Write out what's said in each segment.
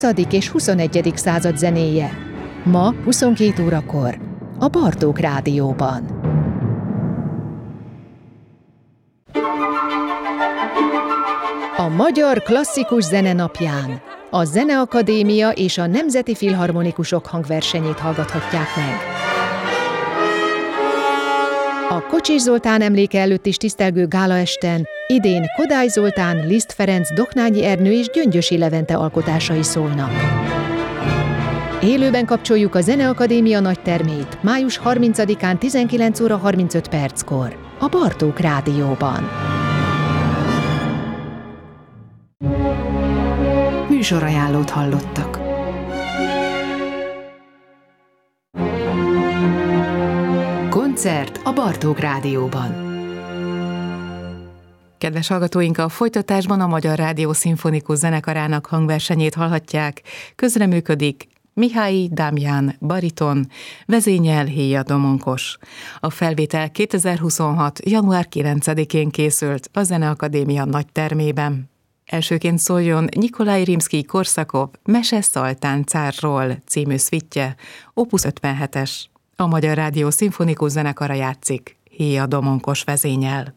és 21. század zenéje. Ma 22 órakor a Bartók Rádióban. A Magyar Klasszikus Zene napján a Zeneakadémia és a Nemzeti Filharmonikusok hangversenyét hallgathatják meg. A Kocsis Zoltán emléke előtt is tisztelgő gálaesten idén Kodály Zoltán, Liszt Ferenc, Doknányi Ernő és Gyöngyösi Levente alkotásai szólnak. Élőben kapcsoljuk a Zeneakadémia nagytermét május 30-án 19 óra 35 perckor a Bartók Rádióban. Műsorajánlót hallottak. Koncert a Bartók Rádióban. Kedves hallgatóink, a folytatásban a Magyar Rádió Szimfonikus Zenekarának hangversenyét hallhatják. Közreműködik Mihály Dámján bariton, vezényel Héja Domonkos. A felvétel 2026. január 9-én készült a Zeneakadémia nagytermében. Elsőként szóljon Nyikolaj Rimszkij-Korszakov Mese Szaltán cárról című szvittye, opus 57-es. A Magyar Rádió Szimfonikus Zenekara játszik, Héja Domonkos vezényel.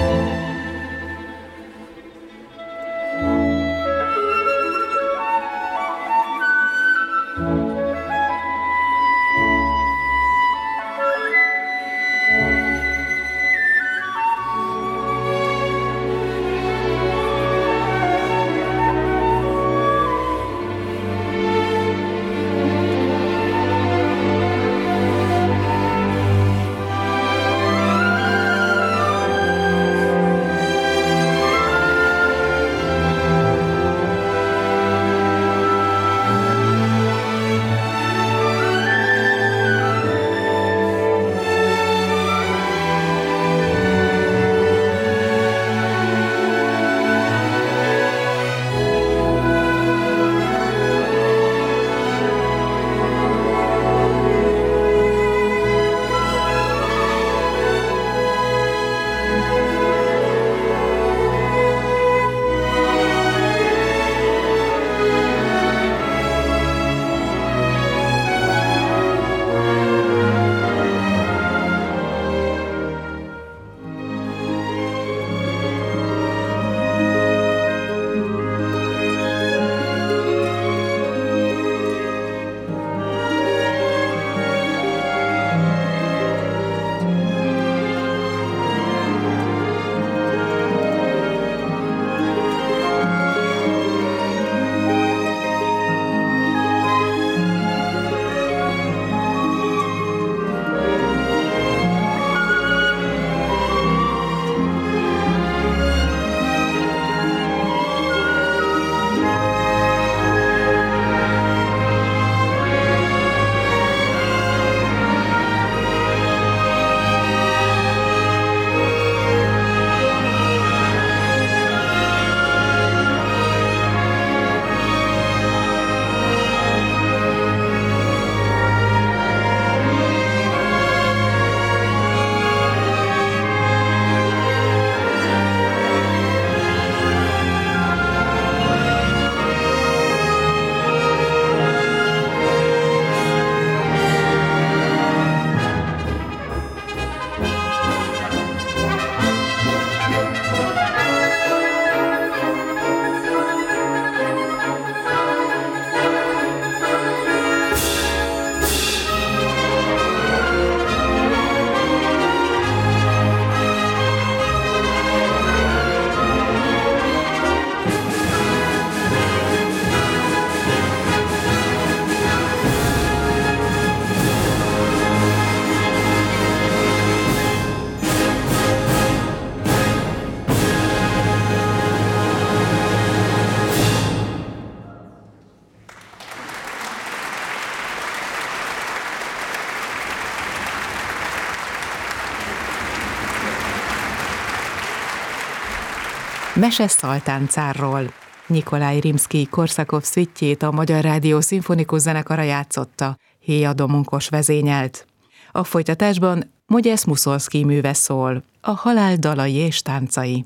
Mese Szaltán cárról. Nyikolaj Rimszkij-Korsakov szüitjét a Magyar Rádió Szimfonikus Zenekara játszotta, Héja Domonkos vezényelt. A folytatásban Mogyesz Muszorszkij műve szól, a halál dalai és táncai.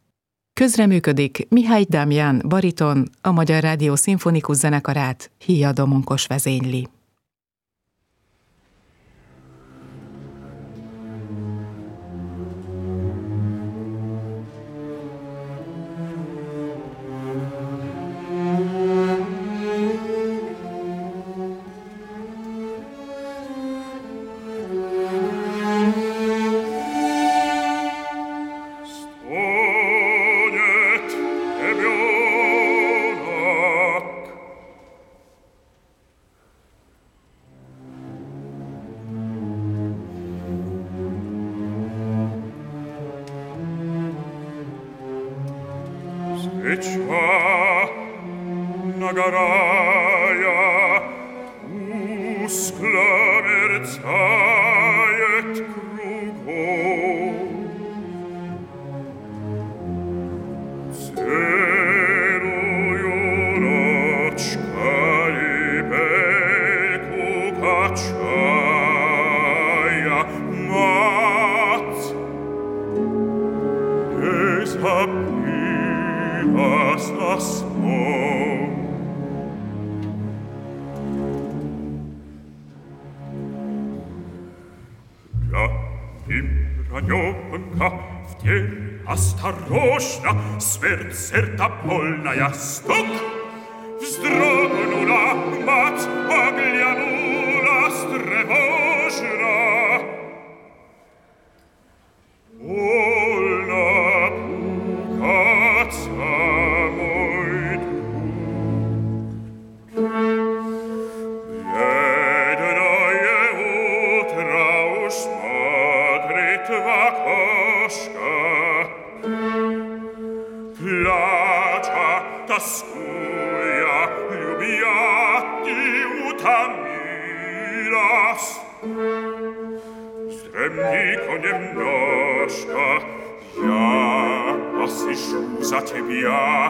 Közreműködik Mihály Dámján bariton, a Magyar Rádió Szimfonikus Zenekarát Héja Domonkos vezényli. Ранёнка в деле осторожно, сверцерта больная стук. Вздрогнула мать, оглянулась тревожно. Больно пугаться, мой друг. Бедное утро уж смотрит в окошко, плача, тоскуя, любя и утомилась. Вздремни немножко, я посижу за тебя,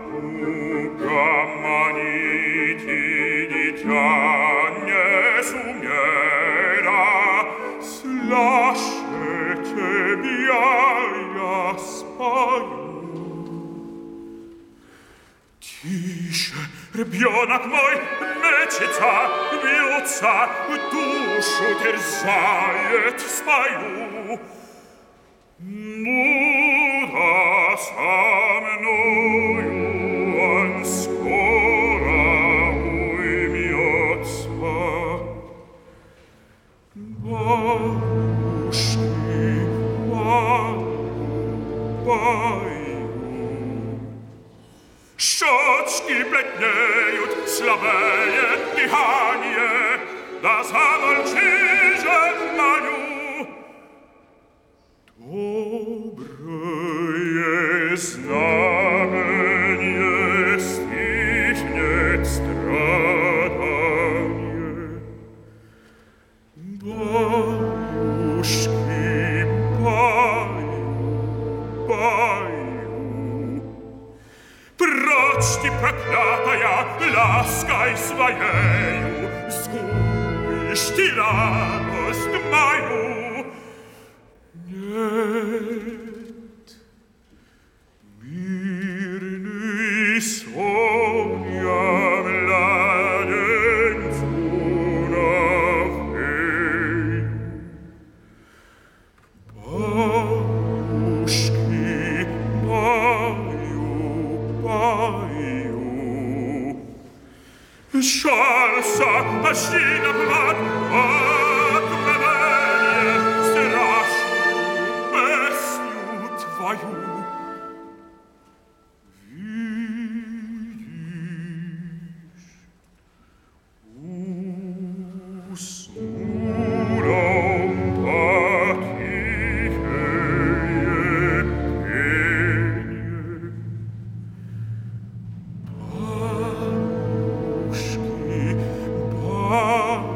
угомонить и дитя не сумела. Слаще тебя я спою. Тише, ребенок мой мечется, бьется, душу терзает свою. Ну да со мною он скоро уймется. Бабушки, баю, щечки бледнеют, слабеет дыхание, да замолчи же мою. Доброе знамение, стихнет страдание. Бабушки, баю, прочь ты, проклятая, лаской своею, сгубишь ты радость мою. Нет, мирный сон я младенцу навею. Бабушки, баю, жалься, почти доклад, отмовение страшную песню твою. Видишь, уснулом потихее пенье. Бабушки, баю.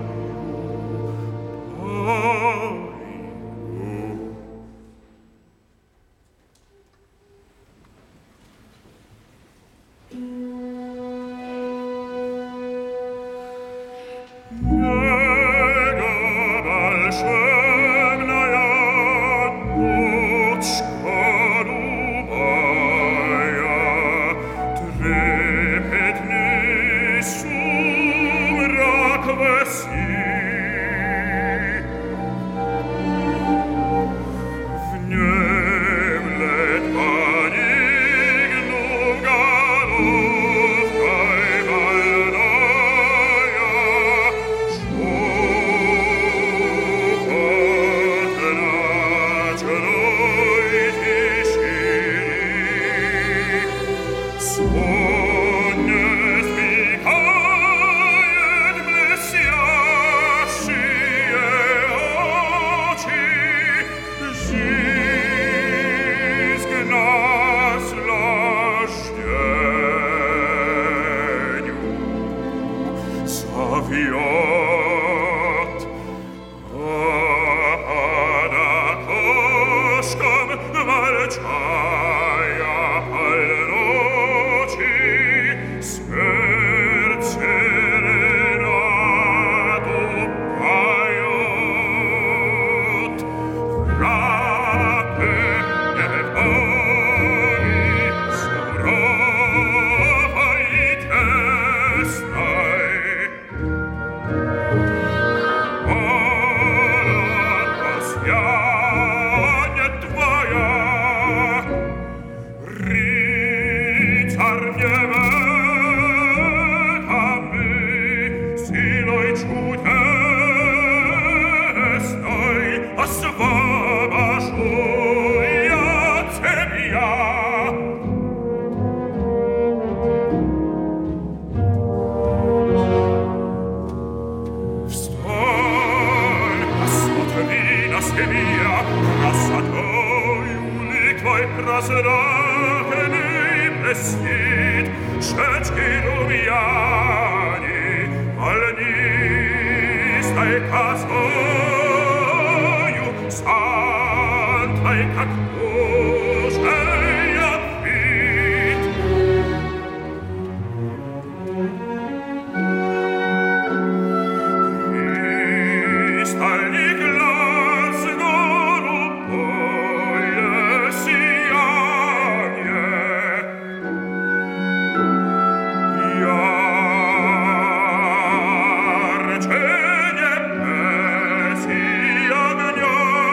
Ja rozrochny besnit, rzeczki rumiani, волнистой косою, сантой, как Божия вид. Кристальный глаз голубое сияние, ярче небес и огня.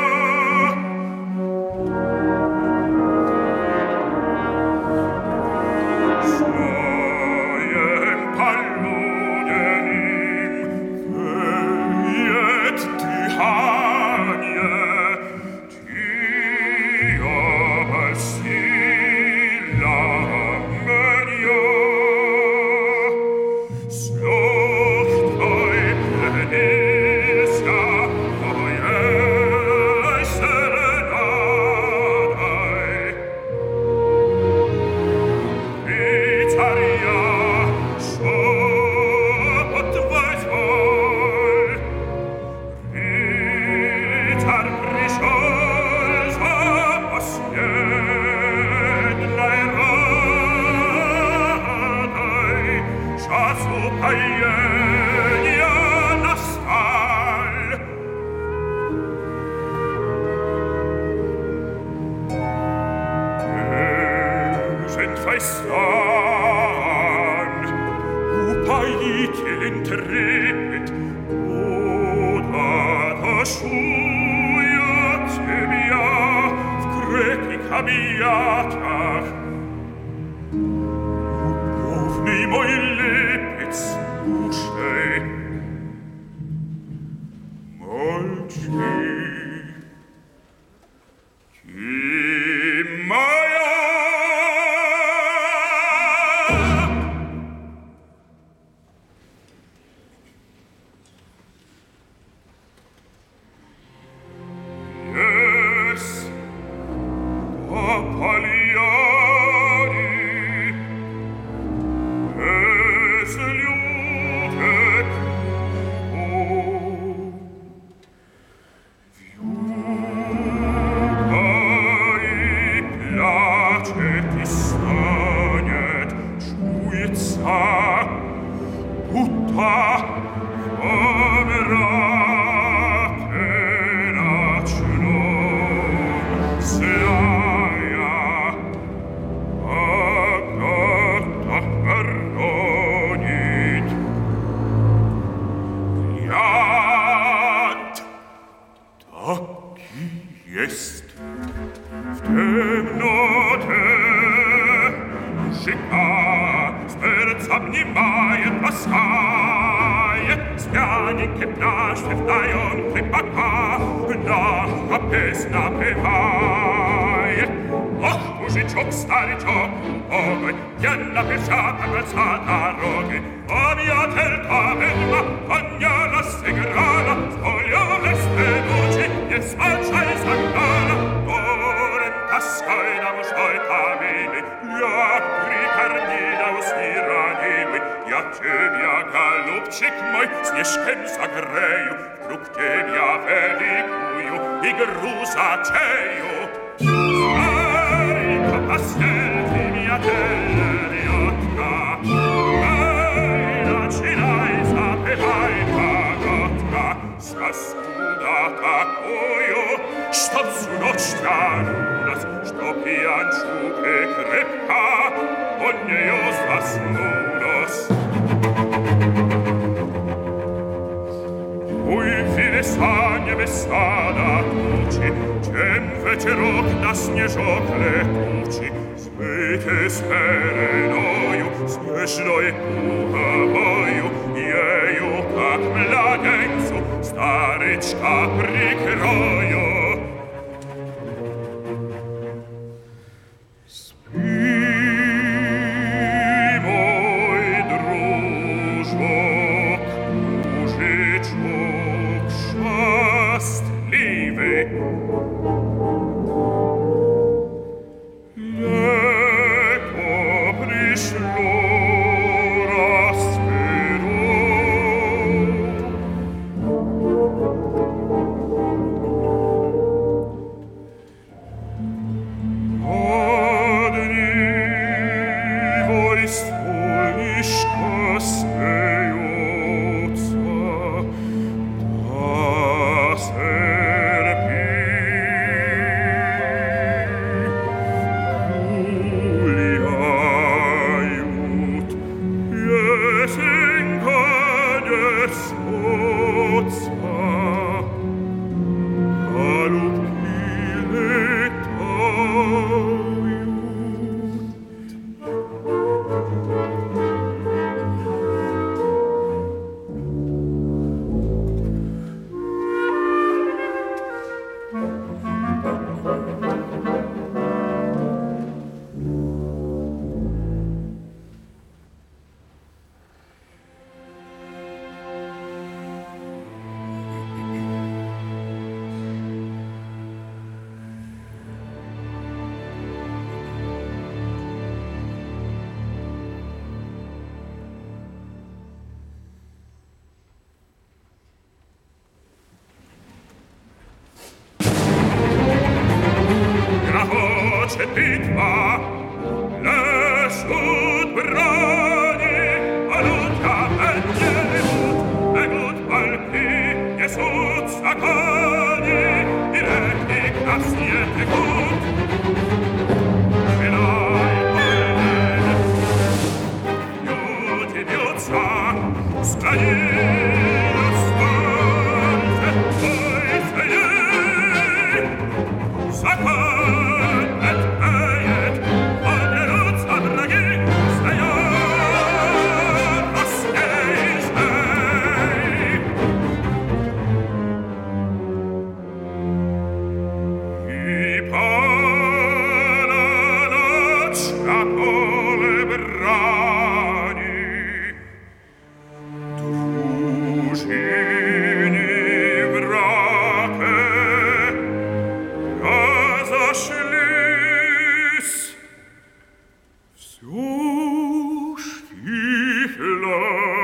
Своим полуденным веет дыхание, Тия сила меня. С легкой пленился твоей серенадой. И царя шепот возволь, рыцарь пришел за последней радой. Час упоения настал. Нежен твой стан, упоителен трепет, куда-то шует тебя в крепких объятиях. Любовный мой лепец, слушай, молчи. Ты моя. Yes, a Pagliari, es liute cruo. Вьюгой плачет и станет, чуется, будто во мраке ночном злая Агата хоронит. Яд так и есть. В темноте мужика сердце обнимает, ласкает, с пьяненьким нашим вдаем крепака наша песнь напевает. Ох, мужичок, старичок, убогой, я написал за дороги, объятелька ведьма, коня разыграла, с болью лесной ночи не спадшей загнала. Горем тоской на мужской камины, я прикорнила усни ранимый, я тебя, голубчик мой, снежком согрею, вдруг тебя великую игру затею. Старика постель ты меня терьётка, эй, начинай, запевай, погодка, сосуда такую, чтоб всю ночь тянулась, чтоб пьянчук и крепка от неё заснулась. Небеса, небеса до тучи, чем ветерок на снежок летучий, смыты с пеленою, снежной пуговою, ею, как младенцу, старичка прикрою. Спи, мой дружок, мужичок счастливый, Voce pitva, lesut brani, aluta egut palpi, jesut sakani, diretti classiete gut. Velai pollen, iuti biuzza, stranius volte, poi feie, sacan et eiet, aderuz abragi, seier, asceis ei. I palanat scapole brani, družini vrake, разошлись. Всё стихло,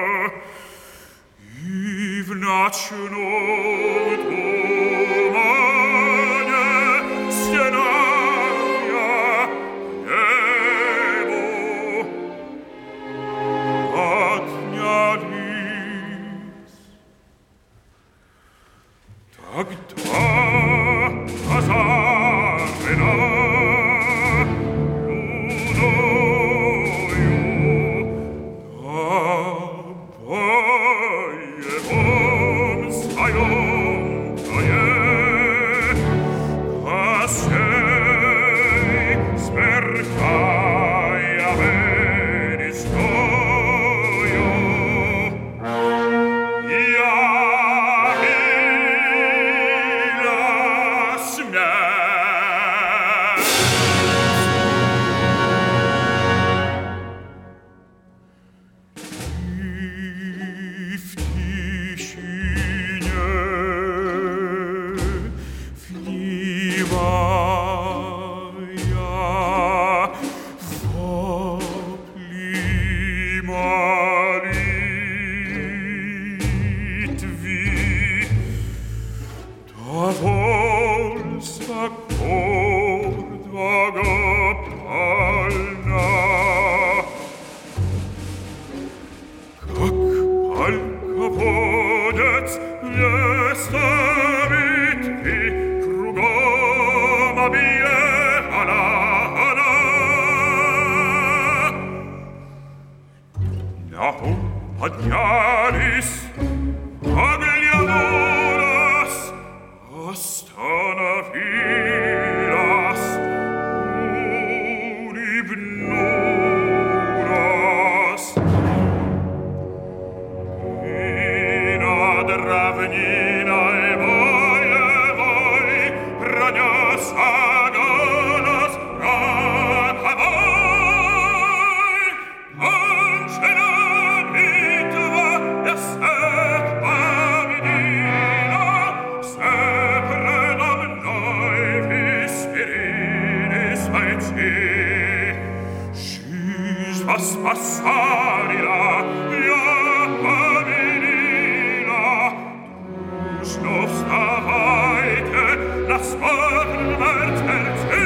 и в ночном тумане стеная небу поднялись. Тогда озарена луною, обоевом своем крае, Косей, сверкая берестою, явилась смерть. И в тишине внимая вопли молитви, довольства гордого как полководец вместо битвы кругом объехала она. На ум поднялись, оглянулась, остановилась, улыбнулась. И над равниной боевой пронесся голос роковой. Кончена битва, я всех победила, все предо мной веселились бойцы. Жизнь воспасалила, я победила. Дружно вставайте, на смотр тельцы.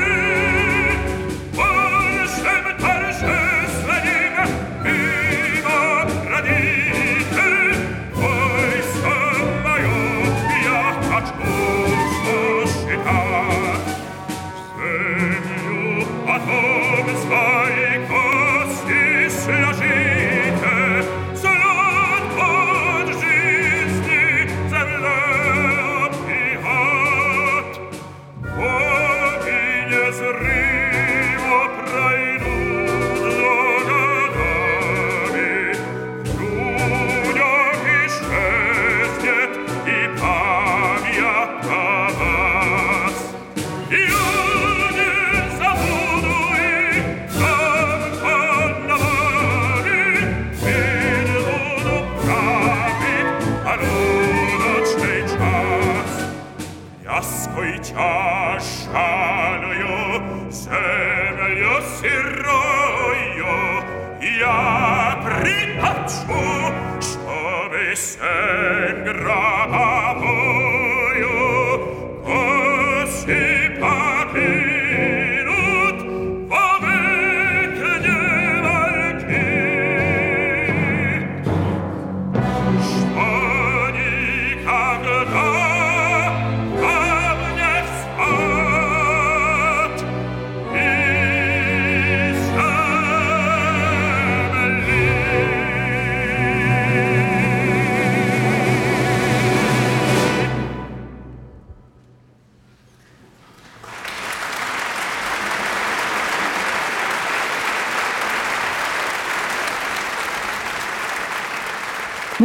Большим торжественным мимо родите, войско мое я хочу считать. Землю потом свои кости сложите, след от жизни земле объят. Боги незримо пройдут за годами, в людях исчезнет и память о вас. Я не забуду их сам поднавали, ведь буду править полуночный час. Яской чашаною землю сырою я притопчу, чтобы сень гробовую косы покинут.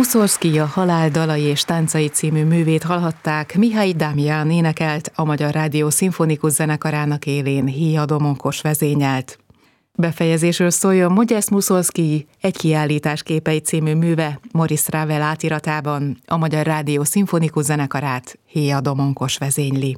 Muszorszkij a Halál dalai és táncai című művét hallhatták, Mihály Dámján énekelt, a Magyar Rádió Szimfonikus Zenekarának élén Híja Domonkos vezényelt. Befejezésről szóljon Modest Muszorszkij Egy kiállítás képei című műve Maurice Ravel átiratában, a Magyar Rádió Szimfonikus Zenekarát Híja Domonkos vezényli.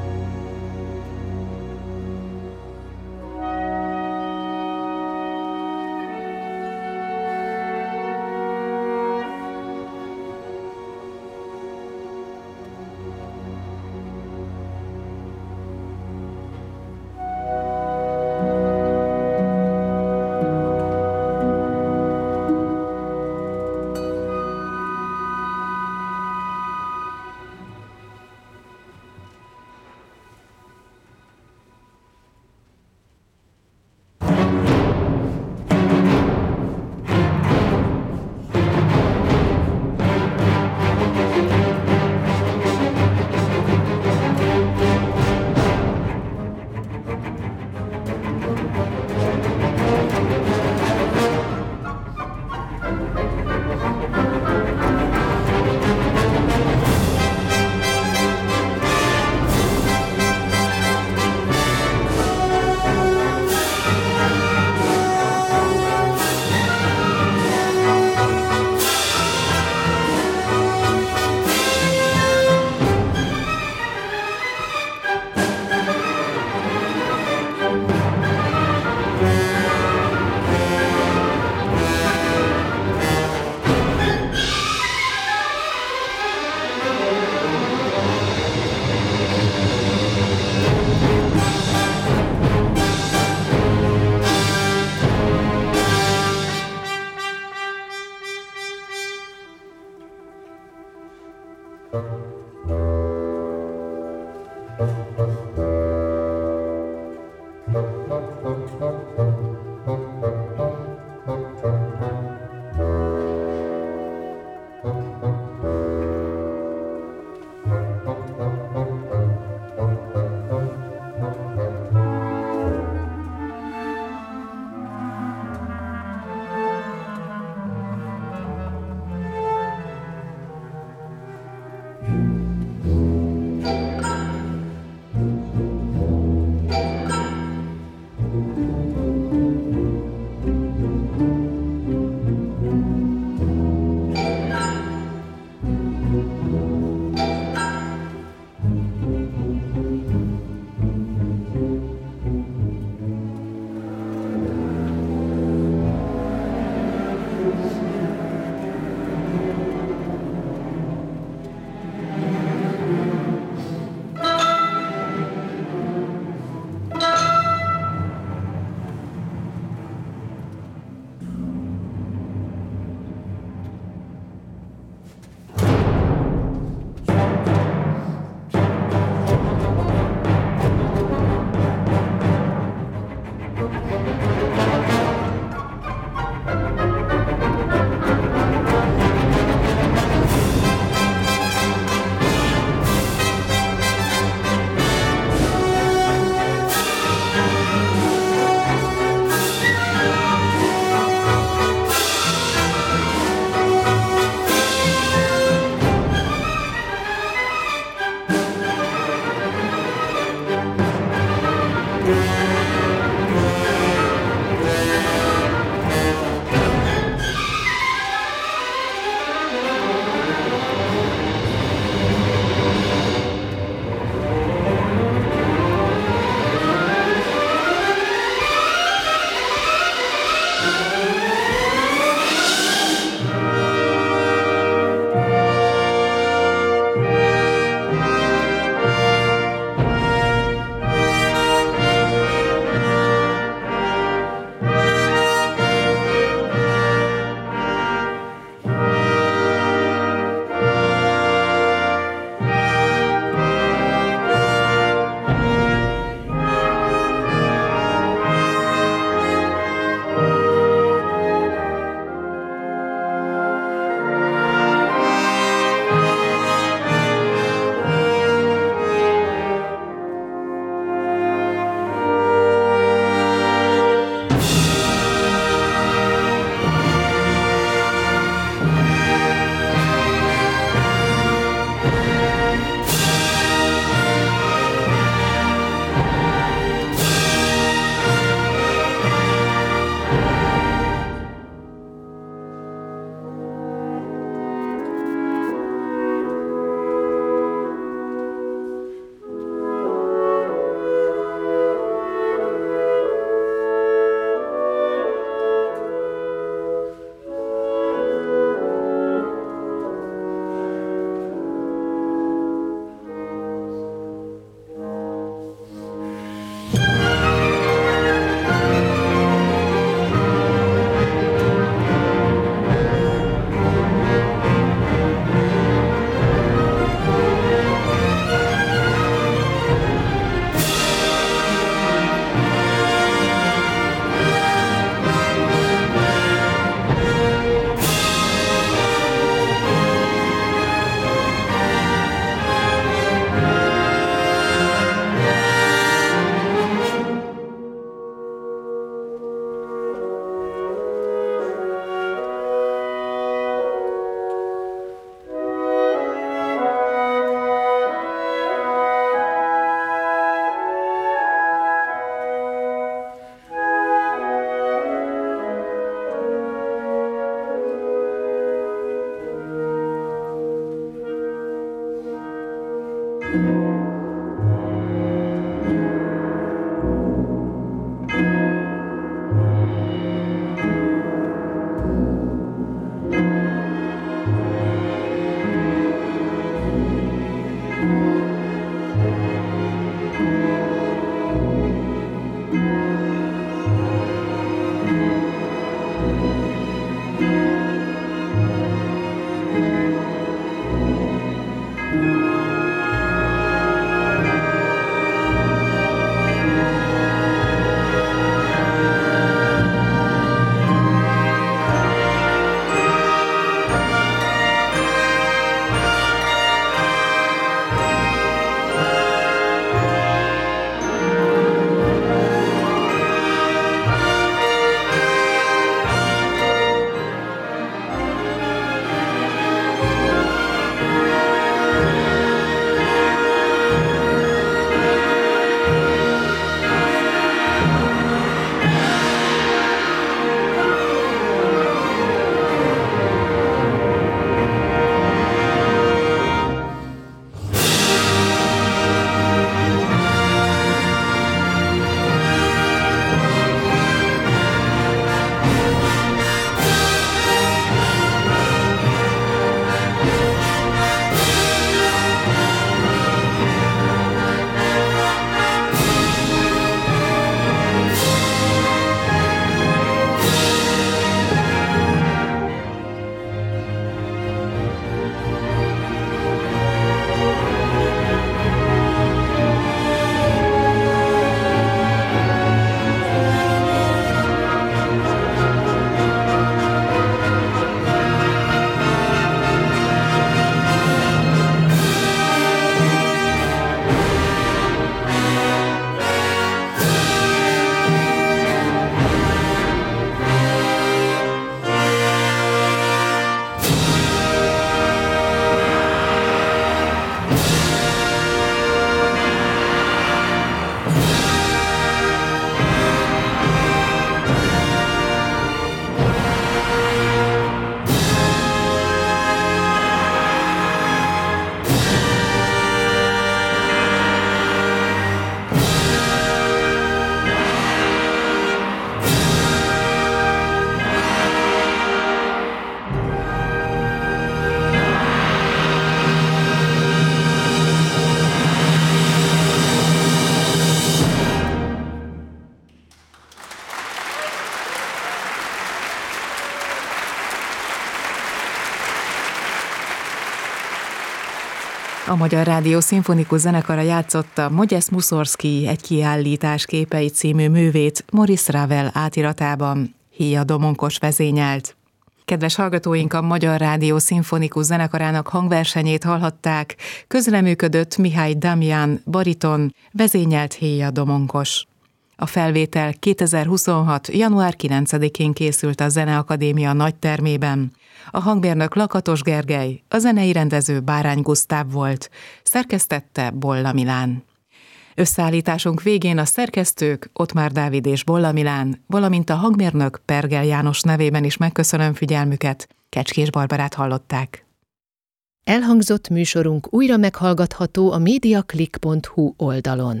A Magyar Rádió Szimfonikus Zenekara játszotta Modest Mussorgsky Egy kiállítás képei című művét Maurice Ravel átiratában. Híja Domonkos vezényelt. Kedves hallgatóink, a Magyar Rádió Szimfonikus Zenekarának hangversenyét hallhatták, közreműködött Mihály Damján, bariton, vezényelt Híja Domonkos. A felvétel 2026. január 9-én készült a Zeneakadémia nagytermében. A hangmérnök Lakatos Gergely, a zenei rendező Bárány Gusztáv volt, szerkesztette Bolla Milán. Összeállításunk végén a szerkesztők Ottmár Dávid és Bolla Milán, valamint a hangmérnök Pergel János nevében is megköszönöm figyelmüket. Kecskés Barbarát hallották. Elhangzott műsorunk újra meghallgatható a mediaclick.hu oldalon.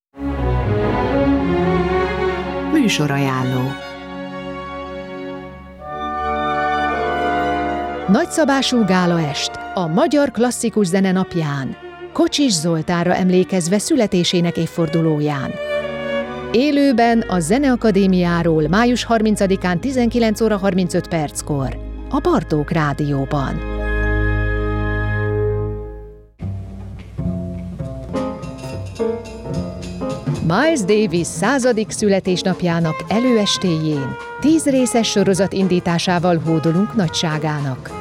Műsorajánló. Nagyszabású gálaest a Magyar Klasszikus Zene napján, Kocsis Zoltánra emlékezve születésének évfordulóján. Élőben a Zeneakadémiáról május 30-án 19 óra 35 perckor a Bartók Rádióban. Miles Davis 100. születésnapjának előestéjén 10 részes sorozat indításával hódolunk nagyságának.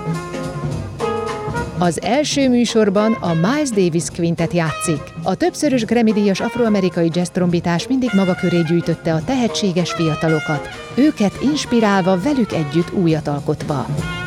Az első műsorban a Miles Davis Quintet játszik. A többszörös Grammy-díjas afroamerikai jazz-trombitás mindig maga köré gyűjtötte a tehetséges fiatalokat, őket inspirálva, velük együtt újat alkotva.